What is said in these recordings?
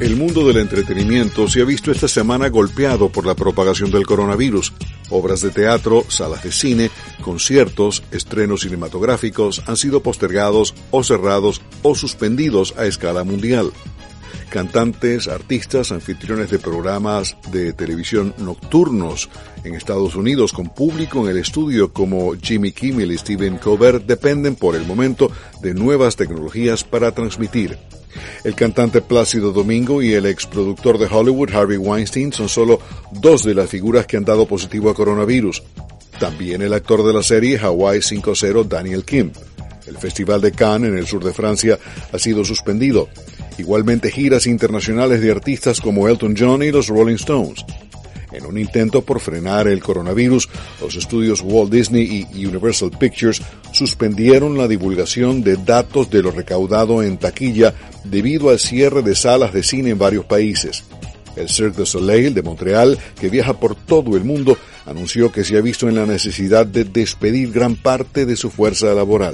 El mundo del entretenimiento se ha visto esta semana golpeado por la propagación del coronavirus. Obras de teatro, salas de cine, conciertos, estrenos cinematográficos han sido postergados o cerrados o suspendidos a escala mundial. Cantantes, artistas, anfitriones de programas de televisión nocturnos en Estados Unidos con público en el estudio como Jimmy Kimmel y Stephen Colbert dependen por el momento de nuevas tecnologías para transmitir. El cantante Plácido Domingo y el exproductor de Hollywood Harvey Weinstein son solo dos de las figuras que han dado positivo a coronavirus. También el actor de la serie Hawaii 5-0 Daniel Kim. El Festival de Cannes en el sur de Francia ha sido suspendido. Igualmente giras internacionales de artistas como Elton John y los Rolling Stones. En un intento por frenar el coronavirus, los estudios Walt Disney y Universal Pictures suspendieron la divulgación de datos de lo recaudado en taquilla debido al cierre de salas de cine en varios países. El Cirque du Soleil de Montreal, que viaja por todo el mundo, anunció que se ha visto en la necesidad de despedir gran parte de su fuerza laboral.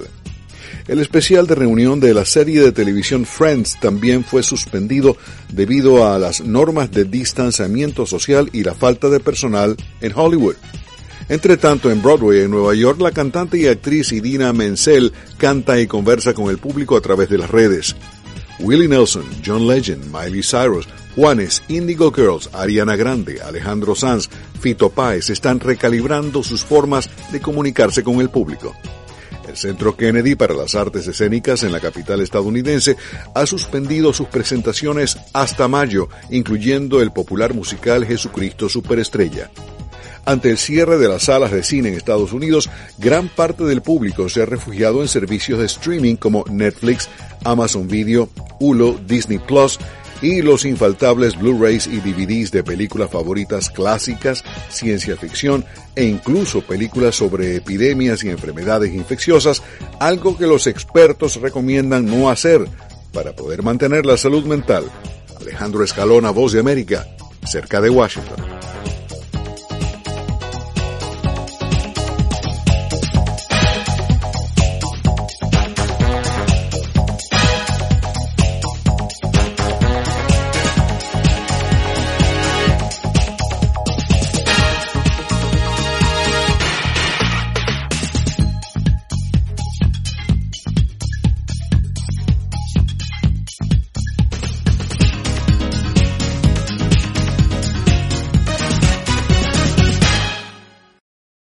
El especial de reunión de la serie de televisión Friends también fue suspendido debido a las normas de distanciamiento social y la falta de personal en Hollywood. Entre tanto, en Broadway, en Nueva York, la cantante y actriz Idina Menzel canta y conversa con el público a través de las redes. Willie Nelson, John Legend, Miley Cyrus, Juanes, Indigo Girls, Ariana Grande, Alejandro Sanz, Fito Páez están recalibrando sus formas de comunicarse con el público. El Centro Kennedy para las Artes Escénicas en la capital estadounidense ha suspendido sus presentaciones hasta mayo, incluyendo el popular musical Jesucristo Superestrella. Ante el cierre de las salas de cine en Estados Unidos, gran parte del público se ha refugiado en servicios de streaming como Netflix, Amazon Video, Hulu, Disney Plus y los infaltables Blu-rays y DVDs de películas favoritas clásicas, ciencia ficción e incluso películas sobre epidemias y enfermedades infecciosas, algo que los expertos recomiendan no hacer para poder mantener la salud mental. Alejandro Escalona, Voz de América, cerca de Washington.